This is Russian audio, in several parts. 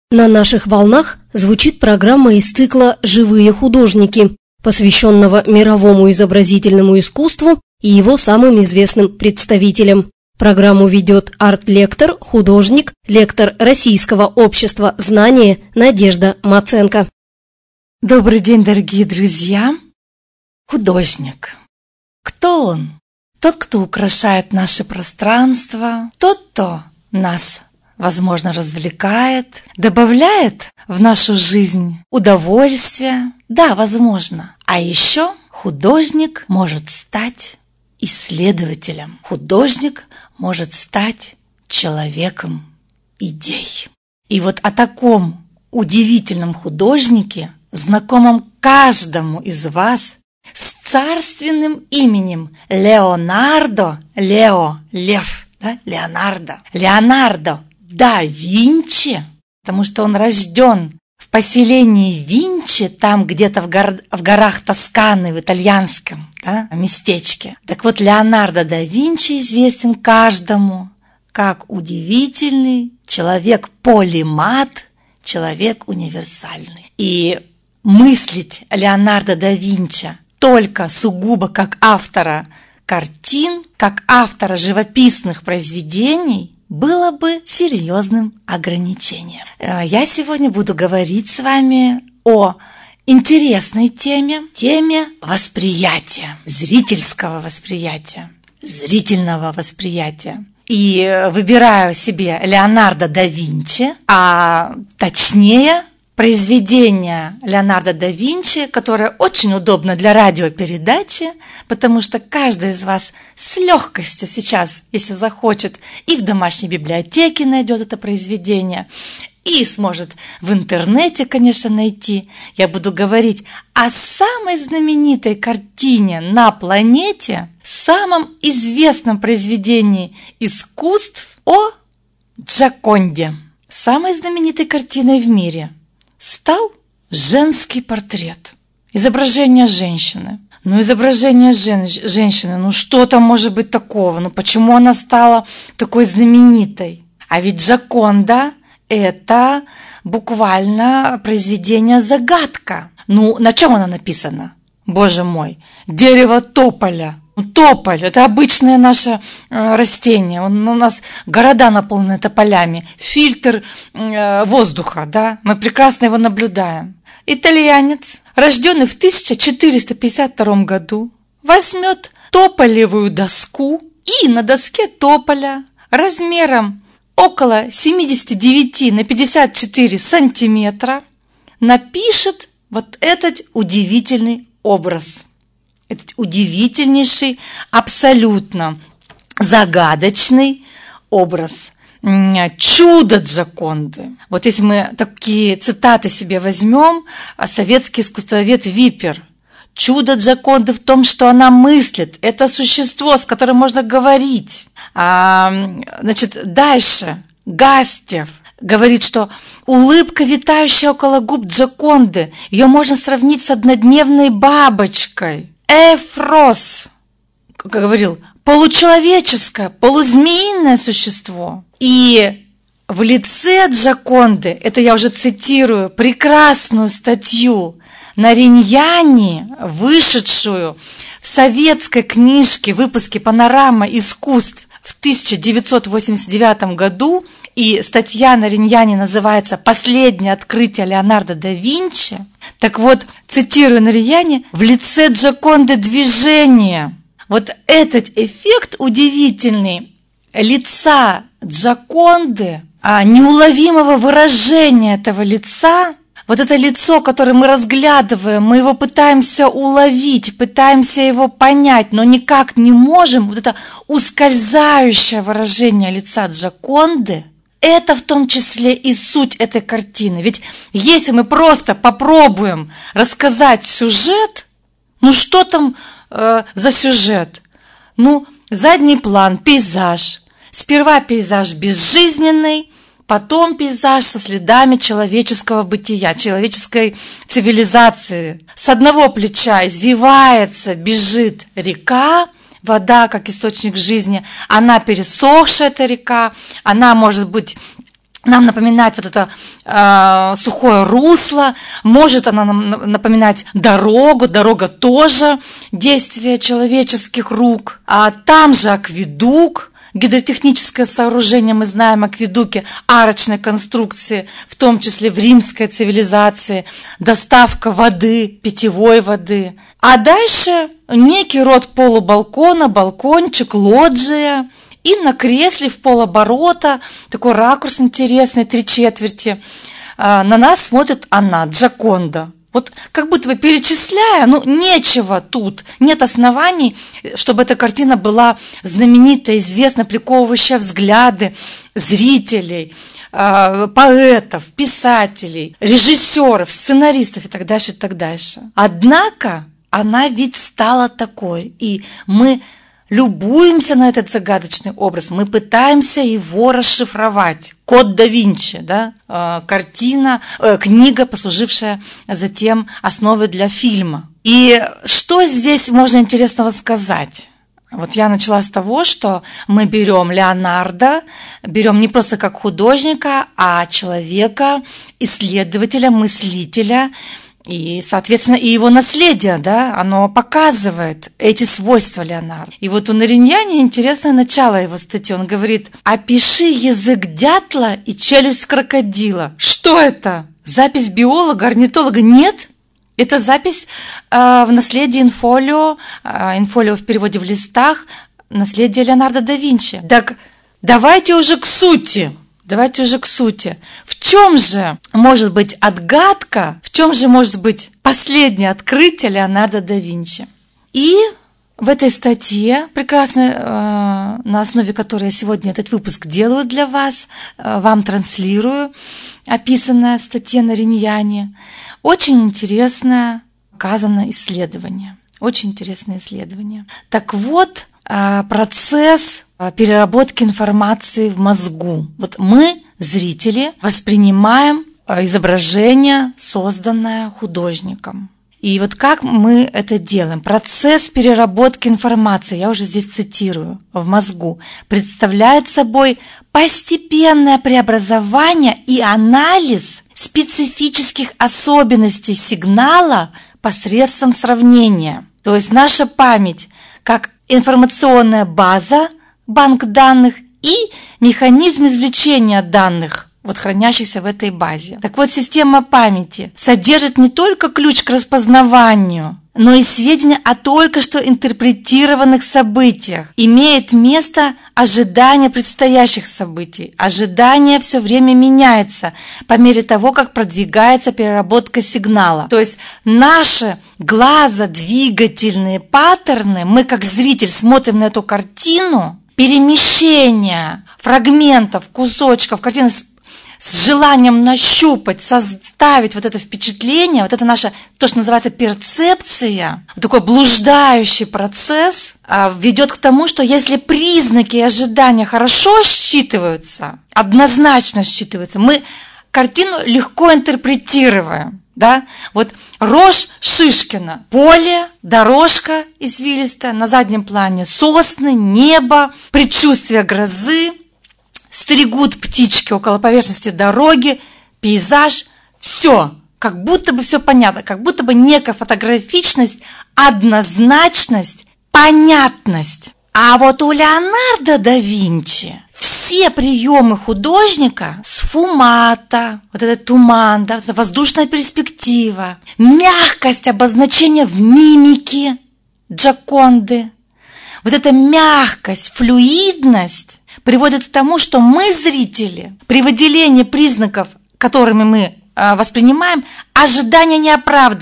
На наших волнах звучит программа из цикла «Живые художники», посвященного мировому изобразительному искусству и его самым известным представителям. Программу ведет арт-лектор, художник, лектор Российского общества знания Надежда Маценко. Добрый день, дорогие друзья! Художник. Кто он? Тот, кто украшает наше пространство, тот, кто нас, возможно, развлекает, добавляет в нашу жизнь удовольствие. Да, возможно. А еще художник может стать исследователем. Художник может стать человеком идей. И вот о таком удивительном художнике, знакомом каждому из вас, с царственным именем Леонардо да Винчи, потому что он рожден в поселении Винчи, там где-то в горах Тосканы, в итальянском местечке. Так вот, Леонардо да Винчи известен каждому как удивительный человек-полимат, человек универсальный. И мыслить Леонардо да Винчи только сугубо как автора картин, как автора живописных произведений, было бы серьезным ограничением. Я сегодня буду говорить с вами о интересной теме восприятия, зрительского восприятия, зрительного восприятия. И выбираю себе Леонардо да Винчи, а точнее произведение Леонардо да Винчи, которое очень удобно для радиопередачи, потому что каждый из вас с легкостью сейчас, если захочет, и в домашней библиотеке найдет это произведение, и сможет в интернете, конечно, найти. Я буду говорить о самой знаменитой картине на планете, самом известном произведении искусств о Джоконде. Самой знаменитой картиной в мире стал женский портрет, изображение женщины. Изображение женщины, что там может быть такого? Почему она стала такой знаменитой? А ведь Джоконда – это буквально произведение-загадка. На чем она написана? Боже мой, дерево тополя. Тополь – это обычное наше растение. У нас города наполнены тополями. Фильтр воздуха, мы прекрасно его наблюдаем. Итальянец, рожденный в 1452 году, возьмет тополевую доску и на доске тополя размером около 79 на 54 сантиметра напишет вот этот удивительный образ. Этот удивительнейший, абсолютно загадочный образ. Чудо Джоконды. Вот если мы такие цитаты себе возьмем, советский искусствовед Випер. Чудо Джоконды в том, что она мыслит. Это существо, с которым можно говорить. Дальше Гастев говорит, что улыбка, витающая около губ Джоконды, ее можно сравнить с однодневной бабочкой. Эфрос, как говорил, получеловеческое, полузмеиное существо. И в лице Джоконды, это я уже цитирую прекрасную статью Нариньяни, вышедшую в советской книжке, выпуске «Панорама искусств» в 1989 году, и статья Нариньяни называется «Последнее открытие Леонардо да Винчи». Так вот, цитирую Нариньяни, в лице Джоконды движение. Вот этот эффект удивительный лица Джоконды, неуловимого выражения этого лица, вот это лицо, которое мы разглядываем, мы его пытаемся уловить, пытаемся его понять, но никак не можем, вот это ускользающее выражение лица Джоконды, это в том числе и суть этой картины. Ведь если мы просто попробуем рассказать сюжет, что там за сюжет? Задний план, пейзаж. Сперва пейзаж безжизненный, потом пейзаж со следами человеческого бытия, человеческой цивилизации. С одного плеча извивается, бежит река, вода как источник жизни, она пересохшая, эта река, она может быть нам напоминает вот это сухое русло, может она нам напоминать дорогу, дорога тоже действие человеческих рук, а там же акведук, гидротехническое сооружение, мы знаем, акведуки арочной конструкции, в том числе в римской цивилизации, доставка воды, питьевой воды. А дальше некий род полубалкона, балкончик, лоджия, и на кресле в полоборота, такой ракурс интересный, 3/4, на нас смотрит она, Джоконда. Вот как будто бы перечисляя, нечего тут, нет оснований, чтобы эта картина была знаменита, известна, приковывающая взгляды зрителей, поэтов, писателей, режиссеров, сценаристов и так дальше, и так дальше. Однако она ведь стала такой, и мы любуемся на этот загадочный образ, мы пытаемся его расшифровать. Код да Винчи, да? Книга, послужившая затем основой для фильма. И что здесь можно интересного сказать? Вот я начала с того, что мы берем Леонардо, берем не просто как художника, а человека, исследователя, мыслителя, и, соответственно, и его наследие, да, оно показывает эти свойства Леонардо. И вот у Нариньяни интересное начало его статьи. Он говорит: «Опиши язык дятла и челюсть крокодила». Что это? Запись биолога, орнитолога? Нет. Это запись в наследии инфолио в переводе в листах, наследие Леонардо да Винчи. Так давайте уже к сути. В чем же может быть отгадка, в чем же может быть последнее открытие Леонардо да Винчи? И в этой статье, прекрасной, на основе которой я сегодня этот выпуск делаю для вас, вам транслирую, описанное в статье Нариньяни, очень интересное показано исследование. Так вот, процесс переработки информации в мозгу. Вот мы, зрители, воспринимаем изображение, созданное художником. И вот как мы это делаем? Процесс переработки информации, я уже здесь цитирую, в мозгу, представляет собой постепенное преобразование и анализ специфических особенностей сигнала посредством сравнения. То есть наша память как информационная база, банк данных и механизм извлечения данных, вот хранящихся в этой базе. Так вот, система памяти содержит не только ключ к распознаванию, но и сведения о только что интерпретированных событиях. Имеет место ожидание предстоящих событий. Ожидание все время меняется по мере того, как продвигается переработка сигнала. То есть наши глазодвигательные паттерны, мы как зритель смотрим на эту картину, перемещение фрагментов, кусочков картины с желанием нащупать, составить вот это впечатление, вот это наша, то, что называется перцепция, вот такой блуждающий процесс ведет к тому, что если признаки и ожидания хорошо считываются, однозначно считываются, мы картину легко интерпретируем. Да? Вот рожь Шишкина, поле, дорожка извилистая, на заднем плане сосны, небо, предчувствие грозы, стригут птички около поверхности дороги, пейзаж, все, как будто бы все понятно, как будто бы некая фотографичность, однозначность, понятность. А вот у Леонардо да Винчи все приемы художника, сфумата, вот этот туман, да, вот эта воздушная перспектива, мягкость обозначения в мимике Джоконды, вот эта мягкость, флюидность приводит к тому, что мы, зрители, при выделении признаков, которыми мы воспринимаем, ожидание не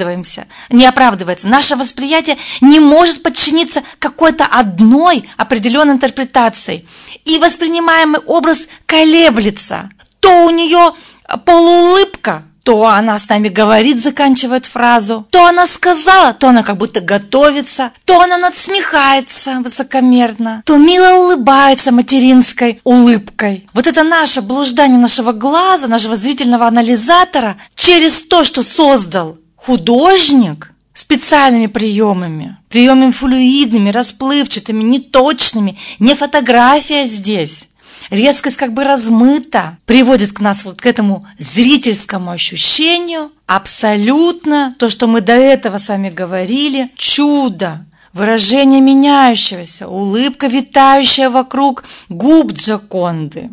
оправдывается. Наше восприятие не может подчиниться какой-то одной определенной интерпретации. И воспринимаемый образ колеблется. То у нее полуулыбка, то она с нами говорит, заканчивает фразу, то она сказала, то она как будто готовится, то она надсмехается высокомерно, то мило улыбается материнской улыбкой. Вот это наше блуждание нашего глаза, нашего зрительного анализатора через то, что создал художник специальными приемами флюидными, расплывчатыми, неточными, не фотография здесь, резкость как бы размыта, приводит к нас вот к этому зрительскому ощущению. Абсолютно то, что мы до этого с вами говорили, чудо, выражение меняющегося, улыбка, витающая вокруг губ Джоконды,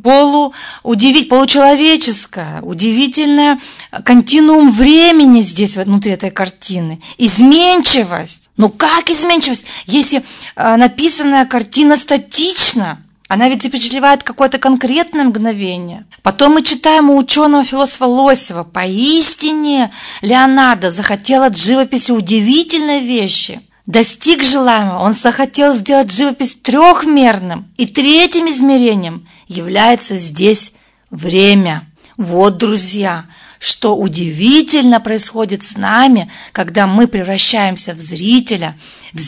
получеловеческое, удивительное континуум времени здесь, внутри этой картины, изменчивость. Ну как изменчивость, если написанная картина статична? Она ведь запечатлевает какое-то конкретное мгновение. Потом мы читаем у ученого-философа Лосева: поистине Леонардо захотел от живописи удивительной вещи. Достиг желаемого, он захотел сделать живопись трехмерным, и третьим измерением является здесь время. Вот, друзья, что удивительно происходит с нами, когда мы превращаемся в зрителя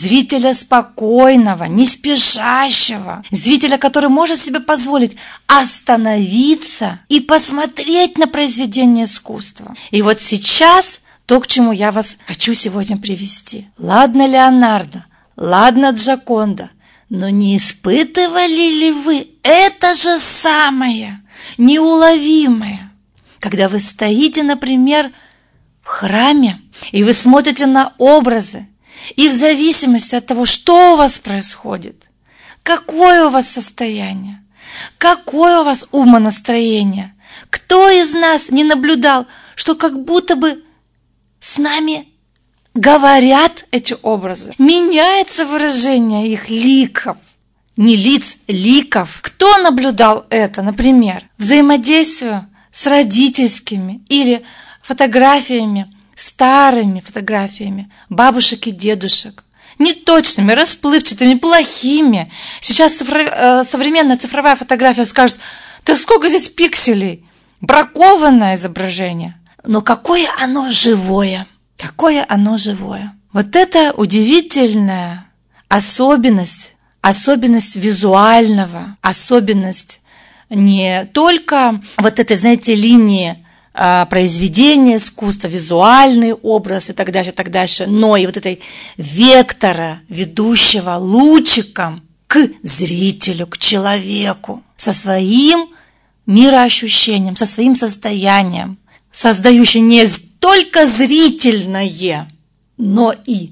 спокойного, не спешащего, зрителя, который может себе позволить остановиться и посмотреть на произведение искусства. И вот сейчас то, к чему я вас хочу сегодня привести. Ладно, Леонардо, ладно, Джоконда, но не испытывали ли вы это же самое неуловимое, когда вы стоите, например, в храме, и вы смотрите на образы, и в зависимости от того, что у вас происходит, какое у вас состояние, какое у вас умонастроение, кто из нас не наблюдал, что как будто бы с нами говорят эти образы, меняется выражение их ликов, не лиц, ликов. Кто наблюдал это, например, взаимодействие с родительскими или фотографиями, старыми фотографиями бабушек и дедушек, неточными, расплывчатыми, плохими. Сейчас современная цифровая фотография скажет: да сколько здесь пикселей, бракованное изображение. Но какое оно живое, какое оно живое. Вот это удивительная особенность визуального, особенность не только вот этой, знаете, линии произведения искусства, визуальный образ и так дальше, но и вот этой вектора, ведущего лучиком к зрителю, к человеку, со своим мироощущением, со своим состоянием, создающий не только зрительное, но и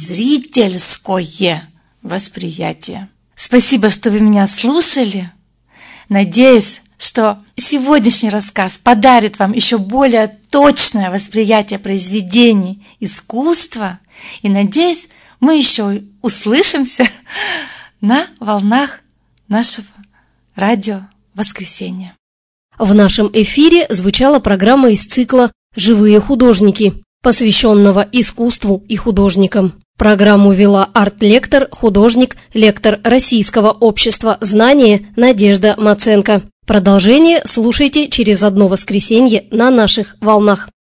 зрительское восприятие. Спасибо, что вы меня слушали. Надеюсь, что сегодняшний рассказ подарит вам еще более точное восприятие произведений искусства. И надеюсь, мы еще услышимся на волнах нашего радио «Воскресенье». В нашем эфире звучала программа из цикла «Живые художники», посвященного искусству и художникам. Программу вела арт-лектор, художник, лектор Российского общества знания Надежда Маценко. Продолжение слушайте через одно воскресенье на наших волнах.